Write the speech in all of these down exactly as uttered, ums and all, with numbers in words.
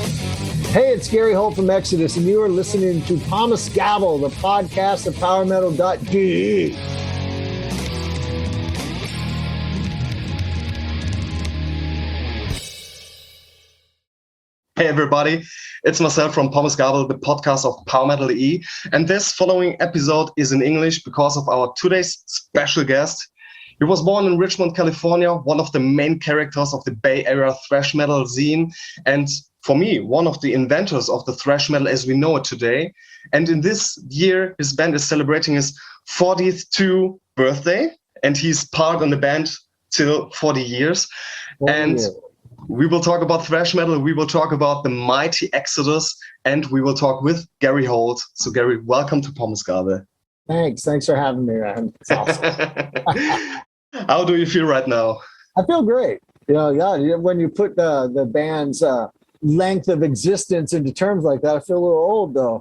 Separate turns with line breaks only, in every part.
Hey, it's Gary Holt from Exodus, and you are listening to Thomas Gavel, the podcast of power metal dot d e.
Hey everybody, it's myself from Thomas Gavel, the podcast of Power Metal dot e, and this following episode is in English because of our today's special guest. He was born in Richmond, California, one of the main characters of the Bay Area thrash metal scene, and for me, one of the inventors of the thrash metal as we know it today. And in this year, his band is celebrating his fortieth birthday, and he's part in the band till forty years.
Oh,
and
yeah.
We will talk about thrash metal, we will talk about the mighty Exodus, and we will talk with Gary Holt. So Gary, welcome to Thomas Gavel.
Thanks. Thanks for having me, man. It's awesome.
How do you feel right now?
I feel great. You know, yeah, when you put the, the band's uh, length of existence into terms like that, I feel a little old, though.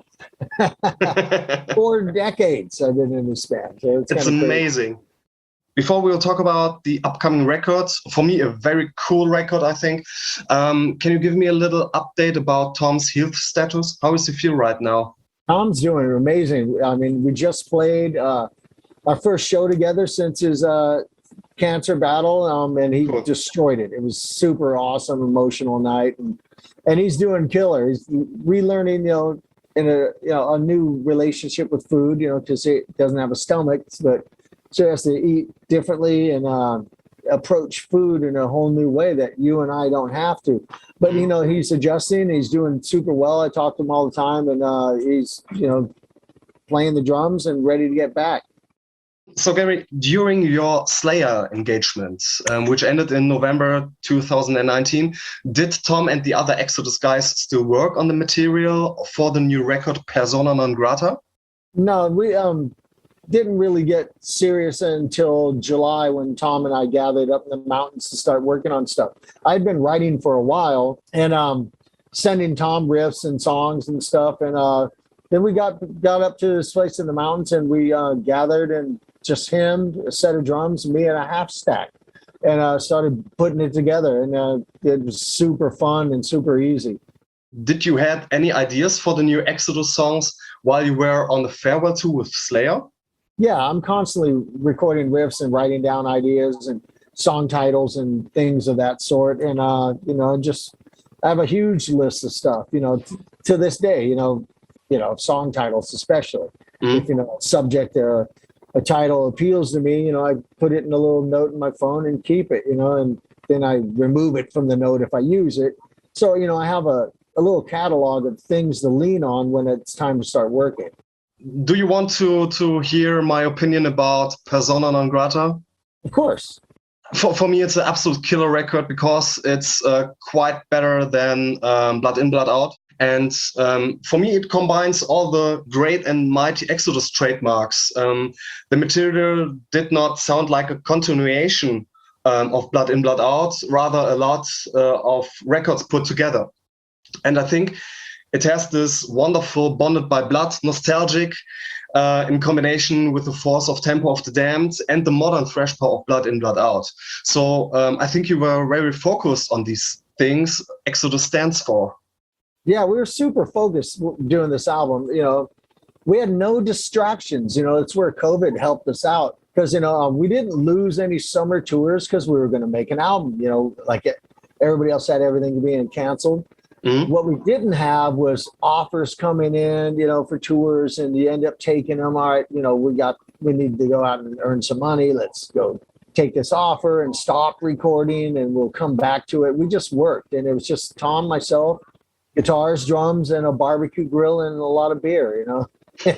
Four decades I've been in this band. So it's
it's amazing. Crazy. Before we'll talk about the upcoming records, for me, a very cool record, I think. Um, can you give me a little update about Tom's health status? How does he feel right now?
Tom's doing amazing. I mean, we just played uh, our first show together since his uh, cancer battle, um, and he cool. destroyed it. It was super awesome, emotional night, and and he's doing killer. He's relearning, you know, in a you know a new relationship with food, you know, because he doesn't have a stomach, but so he has to eat differently and uh, approach food in a whole new way that you and I don't have to. But, you know, he's adjusting. He's doing super well. I talk to him all the time, and uh, he's, you know, playing the drums and ready to get back.
So, Gary, during your Slayer engagement, um, which ended in November two thousand nineteen, did Tom and the other Exodus guys still work on the material for the new record, Persona Non Grata?
No, we... um. didn't really get serious until July when Tom and I gathered up in the mountains to start working on stuff. I'd been writing for a while and um, sending Tom riffs and songs and stuff. And uh, then we got got up to this place in the mountains and we uh, gathered and just him, a set of drums, me and a half stack, and uh, started putting it together. And uh, it was super fun and super easy.
Did you have any ideas for the new Exodus songs while you were on the farewell tour with Slayer?
Yeah, I'm constantly recording riffs and writing down ideas and song titles and things of that sort. And, uh, you know, just I have a huge list of stuff, you know, t- to this day, you know, you know, song titles, especially mm-hmm. if, you know, subject or a title appeals to me, you know, I put it in a little note in my phone and keep it, you know, and then I remove it from the note if I use it. So, you know, I have a, a little catalog of things to lean on when it's time to start working.
Do you want to to hear my opinion about Persona Non Grata?
Of course.
For for me, it's an absolute killer record because it's uh, quite better than um, Blood In, Blood Out. And um, for me, it combines all the great and mighty Exodus trademarks. Um, the material did not sound like a continuation um, of Blood In, Blood Out, rather a lot uh, of records put together. And I think it has this wonderful Bonded by Blood, nostalgic, uh, in combination with the force of Tempo of the Damned and the modern thrash power of Blood In, Blood Out. So um, I think you were very focused on these things Exodus stands for.
Yeah, we were super focused doing this album. You know, we had no distractions. You know, it's where COVID helped us out because, you know, um, we didn't lose any summer tours because we were going to make an album. You know, like it, everybody else had everything being canceled. Mm-hmm. What we didn't have was offers coming in, you know, for tours, and you end up taking them. All right, you know, we got, we need to go out and earn some money. Let's go take this offer and stop recording, and we'll come back to it. We just worked, and it was just Tom, myself, guitars, drums, and a barbecue grill, and a lot of beer. You know, you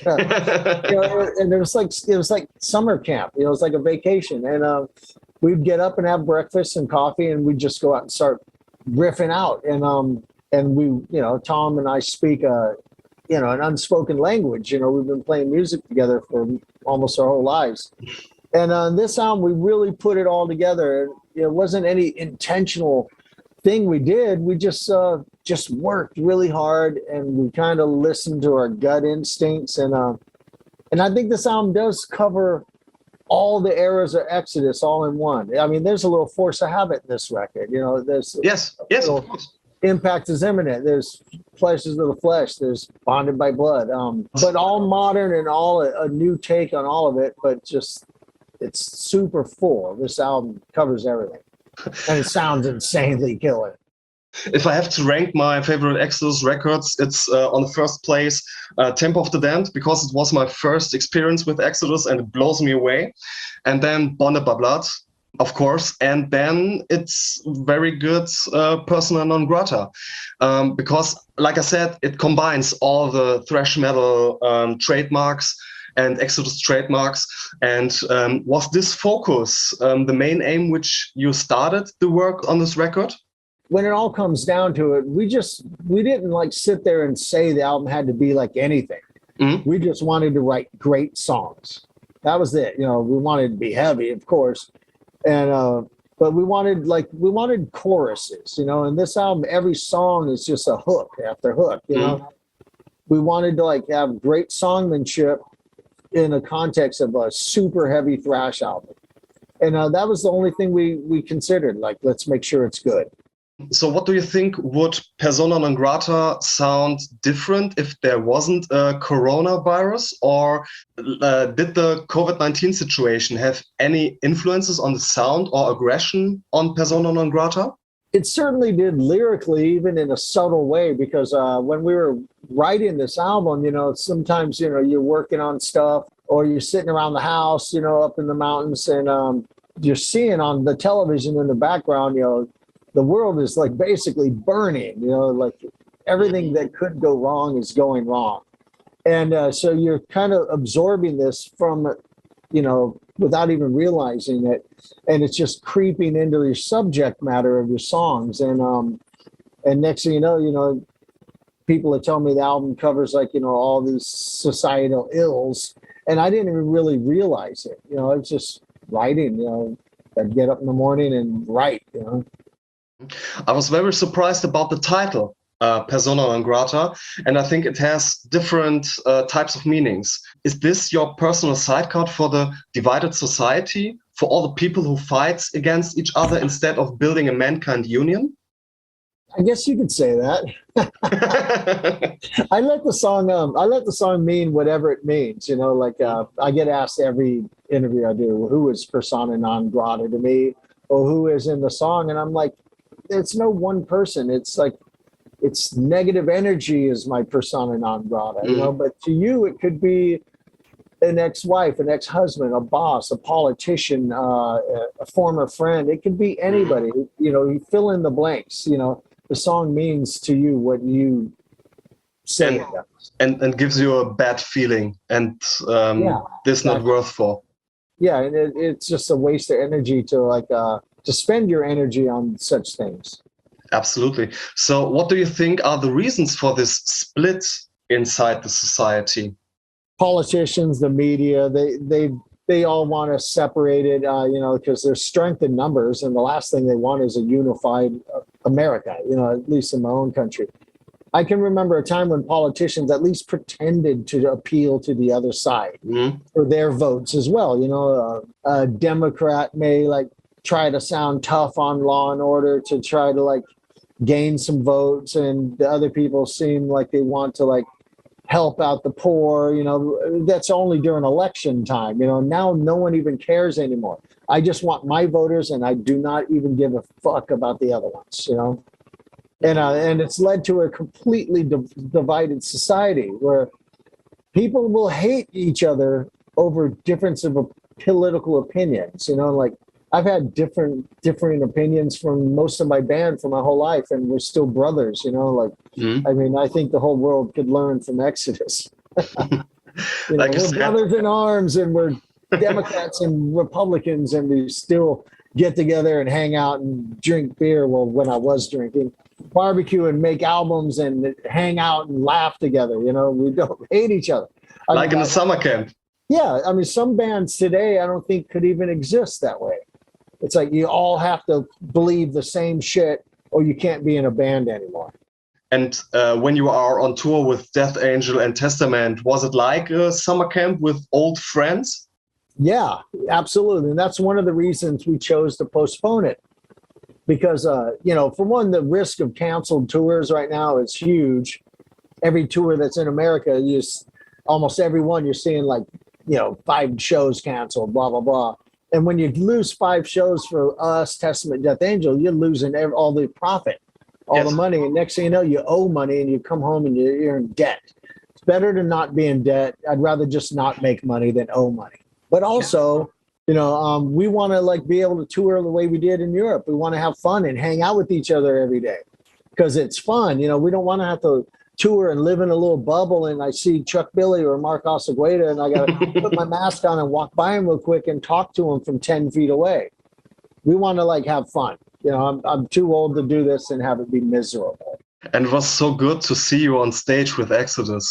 know and it was like it was like summer camp. You know, it was like a vacation, and uh, we'd get up and have breakfast and coffee, and we'd just go out and start riffing out, and um. And we, you know, Tom and I speak, uh, you know, an unspoken language. You know, we've been playing music together for almost our whole lives. And on this album, we really put it all together. It wasn't any intentional thing we did. We just uh, just worked really hard, and we kind of listened to our gut instincts. And uh, and I think this album does cover all the eras of Exodus all in one. I mean, there's a little force of habit in this record. You know, there's
yes, yes,
little,
of course.
Impact is imminent. There's Pleasures of the Flesh. There's Bonded by Blood. Um, but all modern and all a, a new take on all of it. But just it's super full. This album covers everything, and it sounds insanely killer.
If I have to rank my favorite Exodus records, it's uh, on the first place, uh, Temple of the Damned, because it was my first experience with Exodus and it blows me away. And then Bonded by Blood, of course. And then it's very good, uh, Persona non grata, um, because, like I said, it combines all the thrash metal um, trademarks and Exodus trademarks. And um, was this focus um, the main aim which you started the work on this record?
When it all comes down to it, we just, we didn't like sit there and say the album had to be like anything. Mm-hmm. We just wanted to write great songs. That was it. You know, we wanted to be heavy, of course. And, uh, but we wanted like, we wanted choruses, you know, and this album, every song is just a hook after hook, you mm-hmm. know. We wanted to like have great songmanship in a context of a super heavy thrash album. And uh, that was the only thing we, we considered, like, let's make sure it's good.
So what do you think, would Persona non grata sound different if there wasn't a coronavirus? Or uh, did the COVID nineteen situation have any influences on the sound or aggression on Persona non grata?
It certainly did lyrically, even in a subtle way, because uh, when we were writing this album, you know, sometimes, you know, you're working on stuff or you're sitting around the house, you know, up in the mountains, and um, you're seeing on the television in the background, you know, the world is like basically burning, you know, like everything that could go wrong is going wrong. And uh, so you're kind of absorbing this from, you know, without even realizing it. And it's just creeping into your subject matter of your songs. And, um, and next thing you know, you know, people are telling me the album covers like, you know, all these societal ills. And I didn't even really realize it. You know, it's just writing, you know, I'd get up in the morning and write, you know.
I was very surprised about the title, uh, Persona non grata, and I think it has different uh, types of meanings. Is this your personal sidecard for the divided society, for all the people who fight against each other instead of building a mankind union?
I guess you could say that. I let the song, um, I let the song mean whatever it means. You know, like uh, I get asked every interview I do, who is Persona non grata to me, or who is in the song, and I'm like, it's no one person. It's like, it's negative energy is my persona non grata, you know, but to you, it could be an ex-wife, an ex-husband, a boss, a politician, uh, a former friend. It could be anybody, you know, you fill in the blanks, you know, the song means to you what you say
and, it does. And, and gives you a bad feeling and um,
yeah,
this not worth for.
Yeah. And it, it's just a waste of energy to like, uh, to spend your energy on such things.
Absolutely. So what do you think are the reasons for this split inside the society?
Politicians, the media, they they they all want to separate it, uh, you know, because there's strength in numbers, and the last thing they want is a unified America, you know, at least in my own country. I can remember a time when politicians at least pretended to appeal to the other side mm-hmm. for their votes as well. You know, uh, a Democrat may like try to sound tough on law and order to try to like gain some votes, and the other people seem like they want to like help out the poor. You know, that's only during election time. You know, now no one even cares anymore. I just want my voters, and I do not even give a fuck about the other ones, you know. And uh, and it's led to a completely di- divided society where people will hate each other over difference of political opinions. You know, like I've had different differing opinions from most of my band for my whole life, and we're still brothers. You know, like mm-hmm. I mean, I think the whole world could learn from Exodus. you know, like we're brothers in arms, and we're Democrats and Republicans, and we still get together and hang out and drink beer. Well, when I was drinking. Barbecue and make albums and hang out and laugh together. You know, we don't hate each other. I
like
mean,
in the summer camp.
Yeah. I mean, some bands today, I don't think could even exist that way. It's like you all have to believe the same shit or you can't be in a band anymore.
And uh, when you are on tour with Death Angel and Testament, was it like a summer camp with old friends?
Yeah, absolutely. And that's one of the reasons we chose to postpone it. because, uh, you know, for one, the risk of canceled tours right now is huge. Every tour that's in America, you just, almost every one you're seeing like, you know, five shows canceled, blah, blah, blah. And when you lose five shows for us, Testament, Death Angel, you're losing every, all the profit, all
Yes.
the money. And next thing you know, you owe money and you come home and you're, you're in debt. It's better to not be in debt. I'd rather just not make money than owe money. But also, you know, um, we want to like be able to tour the way we did in Europe. We want to have fun and hang out with each other every day because it's fun. You know, we don't want to have to tour and live in a little bubble and I see Chuck Billy or Mark Osagueda and I got to put my mask on and walk by him real quick and talk to him from ten feet away. We want to like have fun. You know, I'm, I'm too old to do this and have it be miserable.
And it was so good to see you on stage with Exodus.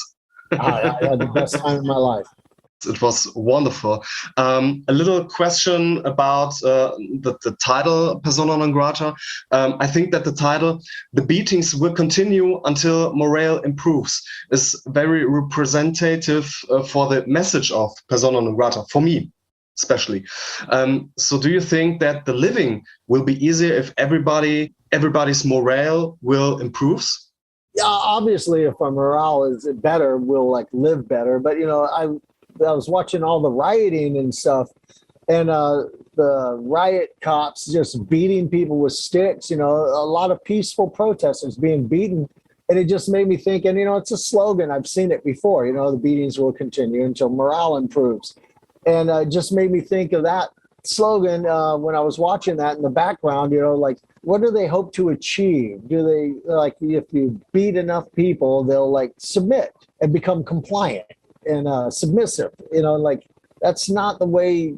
I, I had the best time of my life.
It was wonderful. Um, a little question about uh, the, the title, Persona non grata. Um, I think that the title, "The Beatings Will Continue Until Morale Improves," is very representative uh, for the message of Persona non grata, for me especially. Um, so do you think that the living will be easier if everybody, everybody's morale will improves?
Yeah, obviously, if our morale is better, we'll like live better. But, you know, I I was watching all the rioting and stuff, and uh, the riot cops just beating people with sticks, you know, a lot of peaceful protesters being beaten. And it just made me think, and, you know, it's a slogan. I've seen it before, you know, the beatings will continue until morale improves. And uh, it just made me think of that slogan uh, when I was watching that in the background, you know, like, what do they hope to achieve? Do they, like, if you beat enough people, they'll, like, submit and become compliant and uh, submissive, you know, like that's not the way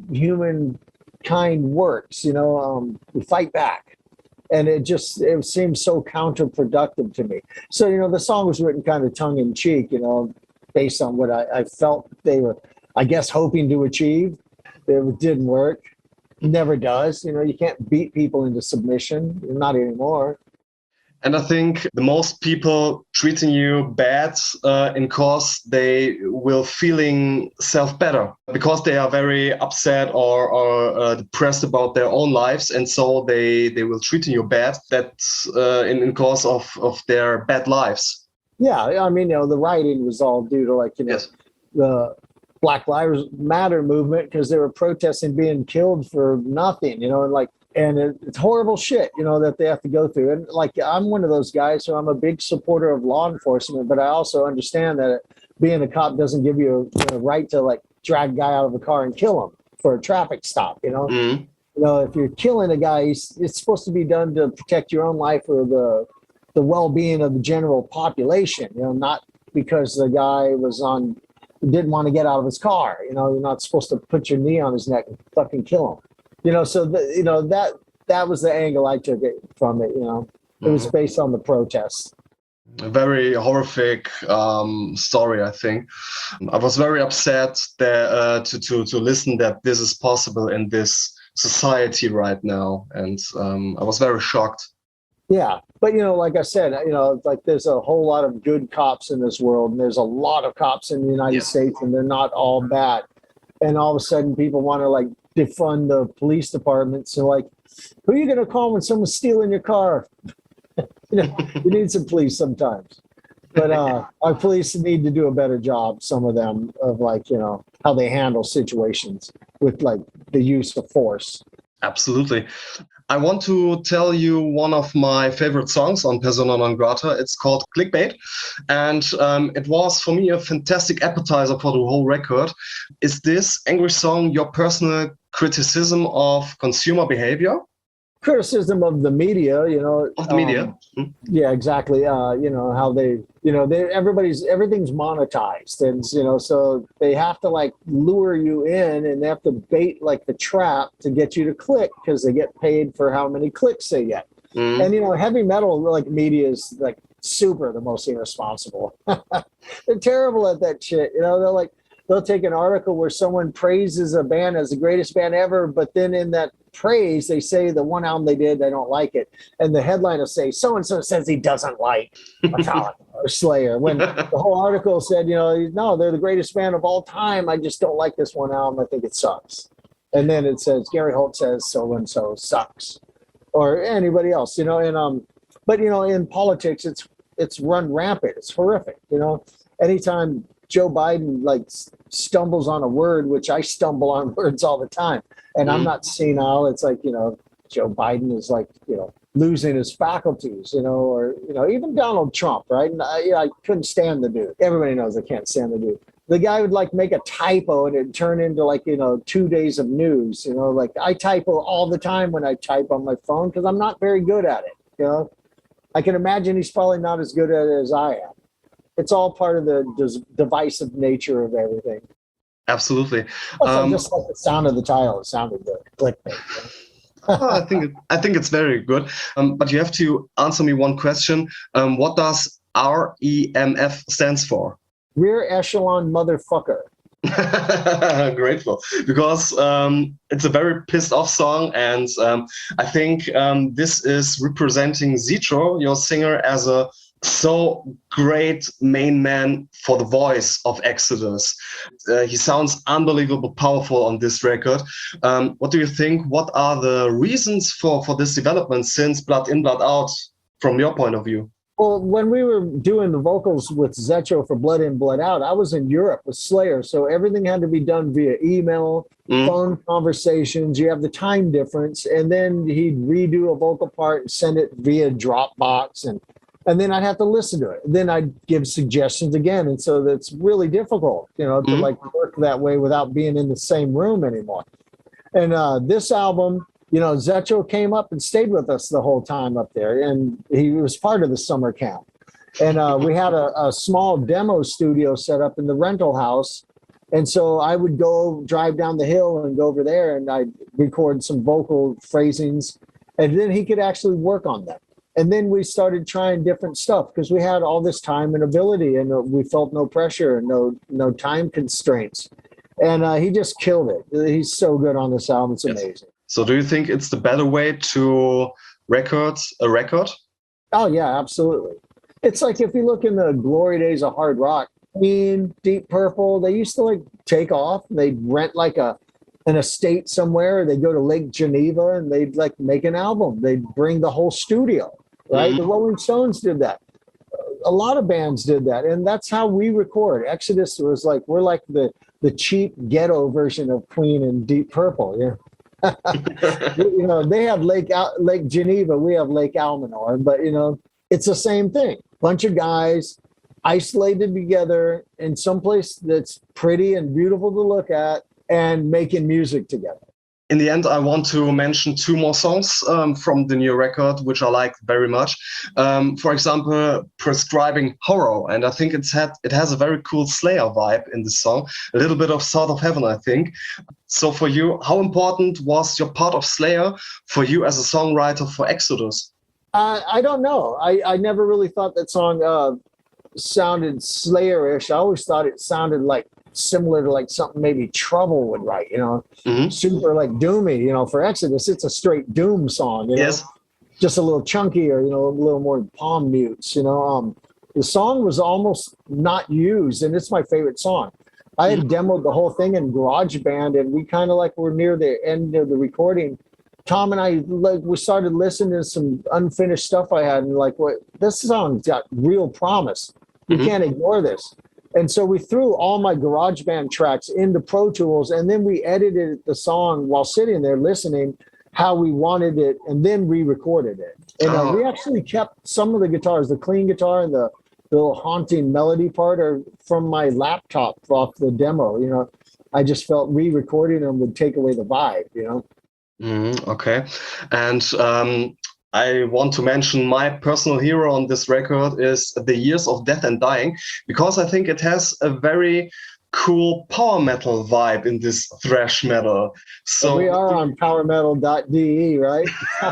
humankind works, you know, um, we fight back. And it just, it seems so counterproductive to me. So, you know, the song was written kind of tongue in cheek, you know, based on what I, I felt they were, I guess, hoping to achieve. It didn't work. Never does. You know, you can't beat people into submission, not anymore.
And I think the most people treating you bad uh, in cause they will feeling self better because they are very upset or, or uh, depressed about their own lives. And so they, they will treating you bad that uh, in, in cause of, of their bad lives.
Yeah. I mean, you know, the rioting was all due to like, you know,
yes.
the Black Lives Matter movement because they were protesting being killed for nothing, you know, and like, and it, it's horrible shit, you know, that they have to go through. And like, I'm one of those guys, so I'm a big supporter of law enforcement, but I also understand that being a cop doesn't give you a, a right to like drag a guy out of a car and kill him for a traffic stop, you know?
Mm.
You know, if you're killing a guy, it's supposed to be done to protect your own life or the, the well-being of the general population, you know, not because the guy was on, didn't want to get out of his car. You know, you're not supposed to put your knee on his neck and fucking kill him. You know, so, the, you know, that that was the angle I took it from it, you know. It was based on the protests.
A very horrific um, story, I think. I was very upset that, uh, to, to, to listen that this is possible in this society right now. And um, I was very shocked.
Yeah. But, you know, like I said, you know, like there's a whole lot of good cops in this world. And there's a lot of cops in the United
yeah.
States, and they're not all bad. And all of a sudden people want to, like, defund the police department. So, like, who are you going to call when someone's stealing your car? You know, you need some police sometimes. But uh, our police need to do a better job, some of them, of, like, you know, how they handle situations with, like, the use of force.
Absolutely. I want to tell you one of my favorite songs on Persona non grata. It's called Clickbait. And um, it was, for me, a fantastic appetizer for the whole record. Is this angry song your personal criticism of consumer behavior?
Criticism of the media, you know.
Of the media.
Um,
mm.
Yeah, exactly. Uh, you know, how they, you know, they, everybody's, everything's monetized. And, you know, so they have to like lure you in and they have to bait like the trap to get you to click because they get paid for how many clicks they get. Mm. And, you know, heavy metal like media is like super the most irresponsible. They're terrible at that shit. You know, they're like, they'll take an article where someone praises a band as the greatest band ever, but then in that praise, they say the one album they did, they don't like it. And the headline will say, so-and-so says he doesn't like Metallica or Slayer. When the whole article said, you know, no, they're the greatest band of all time. I just don't like this one album. I think it sucks. And then it says, Gary Holt says so-and-so sucks. or anybody else, you know. And um, but you know, in politics, it's it's run rampant. It's horrific, you know. Anytime Joe Biden like stumbles on a word, which I stumble on words all the time, and mm-hmm. I'm not senile. It's like, you know, Joe Biden is like, you know, losing his faculties, you know, or, you know, even Donald Trump, right? And I, I couldn't stand the dude. Everybody knows I can't stand the dude. The guy would like make a typo and it'd turn into like, you know, two days of news, you know, like I typo all the time when I type on my phone because I'm not very good at it, you know. I can imagine he's probably not as good at it as I am. It's all part of the dis- divisive nature of everything.
Absolutely.
Um, I just like the sound of the title. It sounded good. Clickbait.
oh, I think it, I think it's very good. Um, but you have to answer me one question. Um, what does R E M F stands for?
Rear echelon motherfucker.
Grateful, because um, it's a very pissed off song, and um, I think um, this is representing Zetro, your singer, as a so great main man for the voice of Exodus. Uh, he sounds unbelievable powerful on this record. Um, what do you think? What are the reasons for, for this development since Blood In, Blood Out, from your point of view?
Well, when we were doing the vocals with Zetro for Blood In, Blood Out, I was in Europe with Slayer, so everything had to be done via email, mm. phone conversations. You have the time difference, and then he'd redo a vocal part and send it via Dropbox, and and then I'd have to listen to it. Then I'd give suggestions again, and so that's really difficult, you know, to mm. like work that way without being in the same room anymore. And uh, this album, you know, Zetro came up and stayed with us the whole time up there, and he was part of the summer camp. And uh, we had a, a small demo studio set up in the rental house. And so I would go drive down the hill and go over there, and I'd record some vocal phrasings, and then he could actually work on them. And then we started trying different stuff because we had all this time and ability, and we felt no pressure and no no time constraints. And uh, he just killed it. He's so good on this album. It's amazing. Yes.
So do you think it's the better way to record a record?
Oh, yeah, absolutely. It's like if you look in the glory days of hard rock, Queen, Deep Purple, they used to like take off. They'd rent like a an estate somewhere. They'd go to Lake Geneva and they'd like make an album. They'd bring the whole studio, right? Mm-hmm. The Rolling Stones did that. A lot of bands did that. And that's how we record. Exodus was like, we're like the, the cheap ghetto version of Queen and Deep Purple, yeah. You know, they have Lake Al- Lake Geneva, we have Lake Almanor, but you know, it's the same thing. Bunch of guys isolated together in some place that's pretty and beautiful to look at and making music together.
In the end, I want to mention two more songs um, from the new record, which I like very much. Um, for example, Prescribing Horror. And I think it's had it has a very cool Slayer vibe in the song, a little bit of South of Heaven, I think. So for you, how important was your part of Slayer for you as a songwriter for Exodus?
Uh, I don't know. I, I never really thought that song uh, sounded Slayer-ish. I always thought it sounded like similar to like something maybe Trouble would write, you know, mm-hmm. super like doomy, you know. For Exodus, it's a straight doom song, you know,
yes.
Just a little chunkier, you know, a little more palm mutes, you know. Um, the song was almost not used, and it's my favorite song. I had mm-hmm. demoed the whole thing in GarageBand, and we kind of like were near the end of the recording. Tom and I, like, we started listening to some unfinished stuff I had, and like, what this song's got real promise. You mm-hmm. can't ignore this. And so we threw all my GarageBand tracks into Pro Tools, and then we edited the song while sitting there listening how we wanted it, and then re-recorded it. And uh, we actually kept some of the guitars, the clean guitar and the, the little haunting melody part are from my laptop off the demo. You know, I just felt re-recording them would take away the vibe, you know?
Mm, okay. And um, I want to mention my personal hero on this record is The Years of Death and Dying, because I think it has a very cool power metal vibe in this thrash metal. So
well, we are on power metal dot d e, right?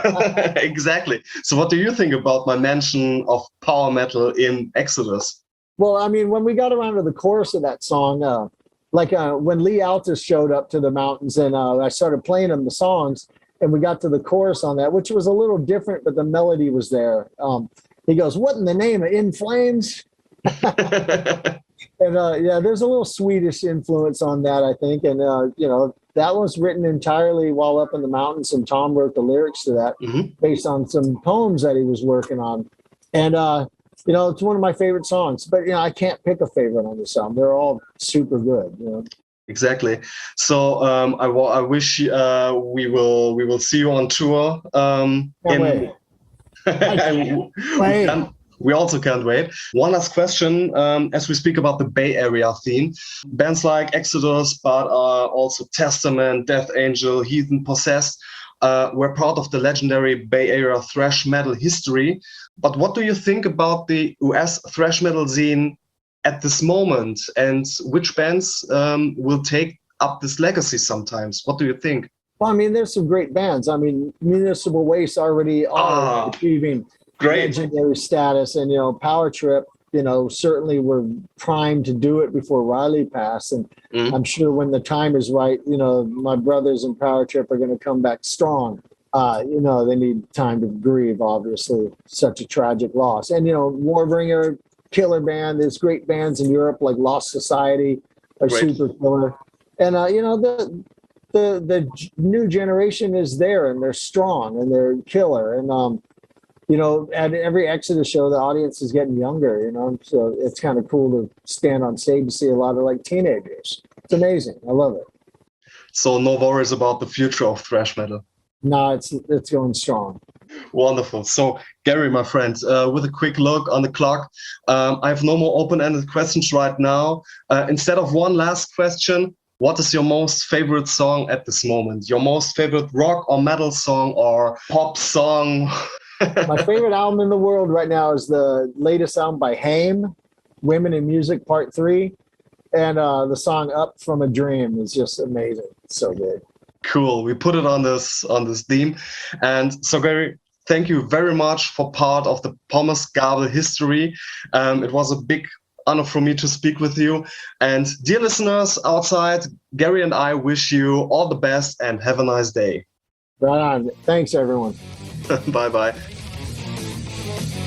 Exactly. So what do you think about my mention of power metal in Exodus?
Well, I mean, when we got around to the chorus of that song, uh, like uh, when Lee Altus showed up to the mountains and uh, I started playing him the songs, and we got to the chorus on that, which was a little different, but the melody was there. Um, he goes, "What in the name of In Flames?" And uh, yeah, there's a little Swedish influence on that, I think. And, uh, you know, that was written entirely while up in the mountains, and Tom wrote the lyrics to that
Mhm.
based on some poems that he was working on. And, uh, you know, it's one of my favorite songs, but, you know, I can't pick a favorite on this album. They're all super good, you know.
Exactly. So um, I, wa- I wish uh, we will we will see you on tour. Um,
Can't
in,
wait.
and we,
Wait.
can, we also can't wait. One last question, um, as we speak about the Bay Area theme, bands like Exodus, but uh, also Testament, Death Angel, Heathen, Possessed, uh, were part of the legendary Bay Area thrash metal history. But what do you think about the U S thrash metal scene at this moment, and which bands um, will take up this legacy sometimes? What do you think?
Well, I mean, there's some great bands. I mean, Municipal Waste already are
Ah,
achieving
great.
legendary status, and, you know, Power Trip, you know, certainly were primed to do it before Riley passed. And
Mm.
I'm sure when the time is right, you know, my brothers in Power Trip are going to come back strong. Uh, you know, they need time to grieve, obviously, such a tragic loss. And, you know, Warbringer, killer band. There's great bands in Europe like Lost Society are
Great.
super killer. And, uh, you know, the, the, the g- new generation is there, and they're strong and they're killer. And, um, you know, at every Exodus show, the audience is getting younger, you know, so it's kind of cool to stand on stage and see a lot of like teenagers. It's amazing. I love it.
So no worries about the future of thrash metal.
No, it's it's going strong.
Wonderful. So, Gary, my friend, uh, with a quick look on the clock, um, I have no more open-ended questions right now. Uh, instead of one last question, what is your most favorite song at this moment? Your most favorite rock or metal song or pop song?
My favorite album in the world right now is the latest album by Haim, Women in Music Part Three, and uh, the song "Up from a Dream" is just amazing. It's so good.
Cool. We put it on this on this theme. And so, Gary, thank you very much for part of the Pommes Gabel history. Um, it was a big honor for me to speak with you. And dear listeners outside, Gary and I wish you all the best and have a nice day.
Right on. Thanks, everyone.
Bye bye.